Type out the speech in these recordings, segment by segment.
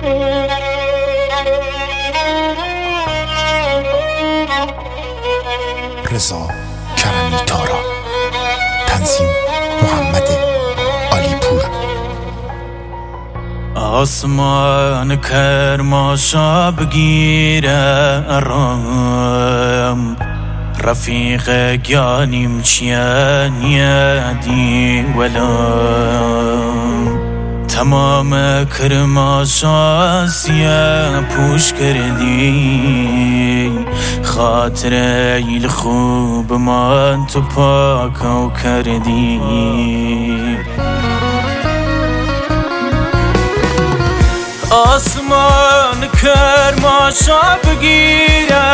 رضا کرمی تارا، تنظیم محمد علیپور. آسمان کرماشا بگیره ارام، رفیق گیانیم چیه نیادی ولام، تمام کرماشا سیه پوش کردی، خاطر ایل خوب من تو پاکو کردی. آسمان کرماشا بگیره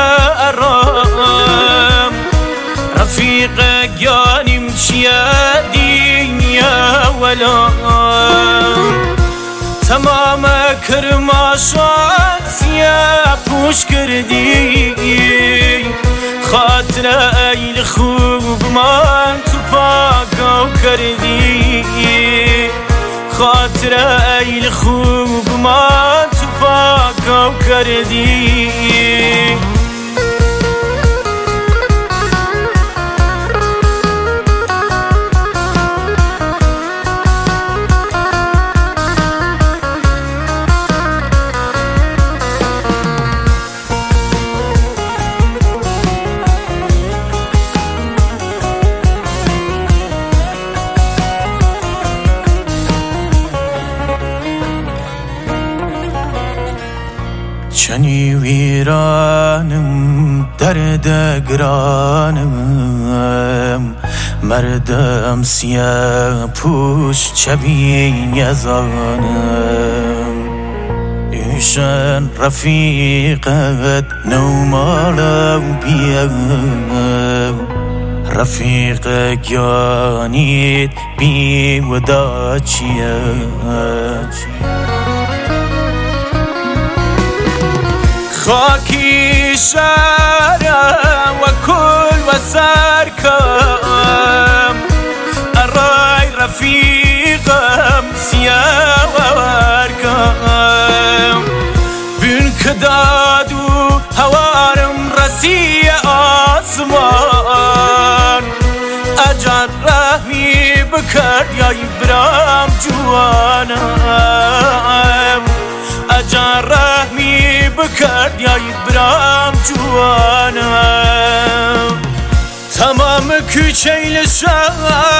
ارام، رفیق گیانیم چیه دینیا ولام، تمام کرماشا سیه پوش کردی، خاطر ایل خوب من تو پاکو کردی، خاطر ایل خوب من تو پاکو کردی. چنی ویرانم درد گرانم، مردم سیاه پوش چبین یزانم، ایشان رفیقت نومالا بیم، رفیق گیانیت بی ودا چیه. خاکی شارم و کل و سرکم، ارای رفیقم سیاه و ورکم، بین کداد و هوارم رسی آسمان، اجر رحمی بکرد یا برام جوانم، اجر رحمی بکرد یا برام جوانم، تمام کوچه شهر